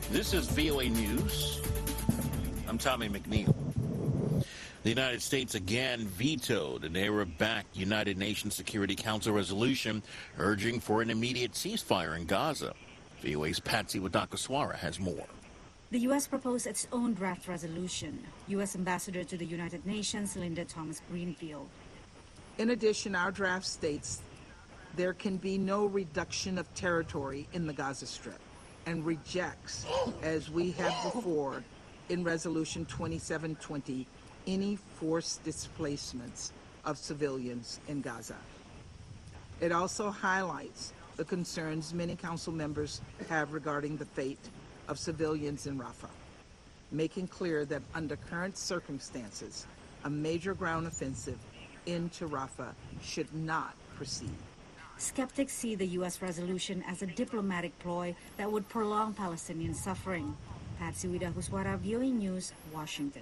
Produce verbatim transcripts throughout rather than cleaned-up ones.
This is V O A News. I'm Tommy McNeil. The United States again vetoed an Arab-backed United Nations Security Council resolution urging for an immediate ceasefire in Gaza. V O A's Patsy Wadakaswara has more. The U S proposed its own draft resolution. U S Ambassador to the United Nations, Linda Thomas-Greenfield. In addition, our draft states there can be no reduction of territory in the Gaza Strip and rejects, as we have before in Resolution twenty-seven twenty, any forced displacements of civilians in Gaza. It also highlights the concerns many council members have regarding the fate of civilians in Rafah, making clear that under current circumstances, a major ground offensive into Rafah should not proceed. Skeptics see the U S resolution as a diplomatic ploy that would prolong Palestinian suffering. Patsy Wadakaswara, V O A News, Washington.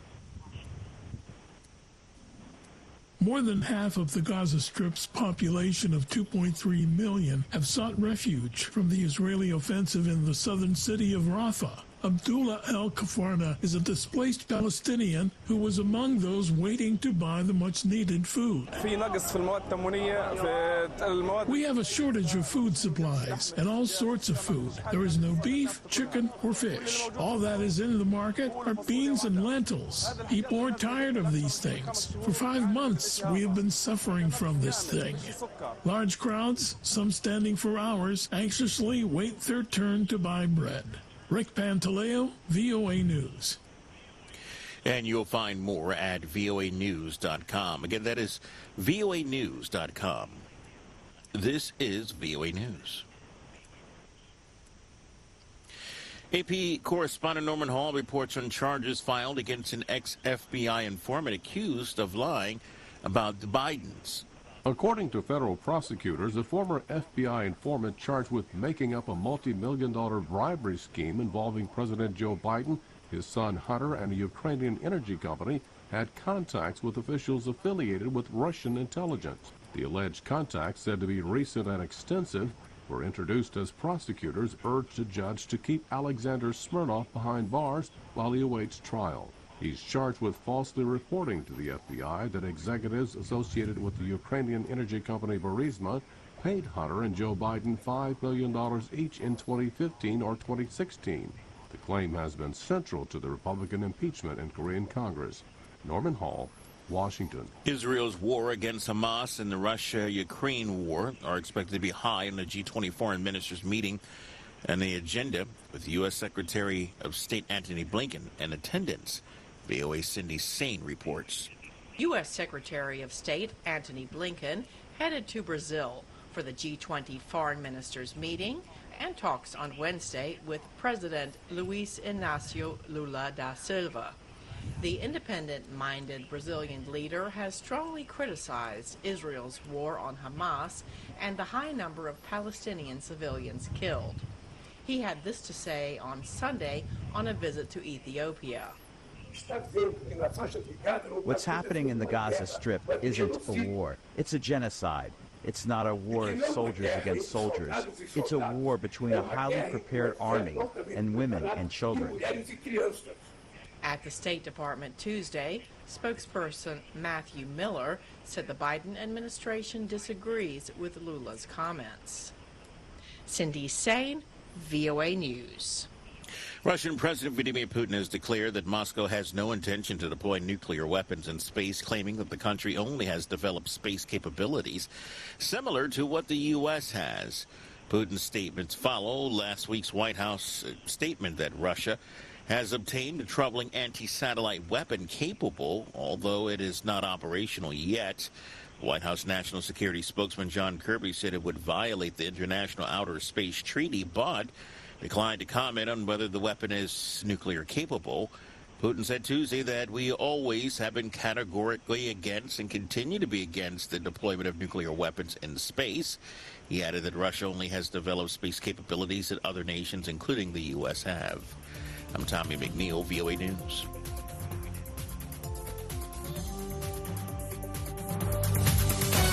More than half of the Gaza Strip's population of two point three million have sought refuge from the Israeli offensive in the southern city of Rafah. Abdullah El-Kafarna is a displaced Palestinian who was among those waiting to buy the much-needed food. We have a shortage of food supplies and all sorts of food. There is no beef, chicken, or fish. All that is in the market are beans and lentils. People are tired of these things. For five months, we have been suffering from this thing. Large crowds, some standing for hours, anxiously wait their turn to buy bread. Rick Pantaleo, V O A News. And you'll find more at V O A news dot com. Again, that is V O A news dot com. This is V O A News. A P correspondent Norman Hall reports on charges filed against an ex-F B I informant accused of lying about the Bidens. According to federal prosecutors, a former F B I informant charged with making up a multi-million dollar bribery scheme involving President Joe Biden, his son Hunter, and a Ukrainian energy company had contacts with officials affiliated with Russian intelligence. The alleged contacts, said to be recent and extensive, were introduced as prosecutors urged a judge to keep Alexander Smirnov behind bars while he awaits trial. He's charged with falsely reporting to the F B I that executives associated with the Ukrainian energy company Burisma paid Hunter and Joe Biden five million dollars each in twenty fifteen or twenty sixteen. The claim has been central to the Republican impeachment in Korean Congress. Norman Hall, Washington. Israel's war against Hamas and the Russia-Ukraine war are expected to be high in the G twenty foreign ministers meeting and the agenda, with U S Secretary of State Antony Blinken in attendance. V O A's Cindy Sain reports. U S Secretary of State Antony Blinken headed to Brazil for the G twenty foreign ministers meeting and talks on Wednesday with President Luiz Inácio Lula da Silva. The independent-minded Brazilian leader has strongly criticized Israel's war on Hamas and the high number of Palestinian civilians killed. He had this to say on Sunday on a visit to Ethiopia. What's happening in the Gaza Strip isn't a war. It's a genocide. It's not a war of soldiers against soldiers. It's a war between a highly prepared army and women and children. At the State Department Tuesday, spokesperson Matthew Miller said the Biden administration disagrees with Lula's comments. Cindy Sain, V O A News. Russian President Vladimir Putin has declared that Moscow has no intention to deploy nuclear weapons in space, claiming that the country only has developed space capabilities similar to what the U S has. Putin's statements follow last week's White House statement that Russia has obtained a troubling anti-satellite weapon capable, although it is not operational yet. White House National Security spokesman John Kirby said it would violate the International Outer Space Treaty, but declined to comment on whether the weapon is nuclear capable. Putin said Tuesday that we always have been categorically against and continue to be against the deployment of nuclear weapons in space. He added that Russia only has developed space capabilities that other nations, including the U S, have. I'm Tommy McNeil, V O A News.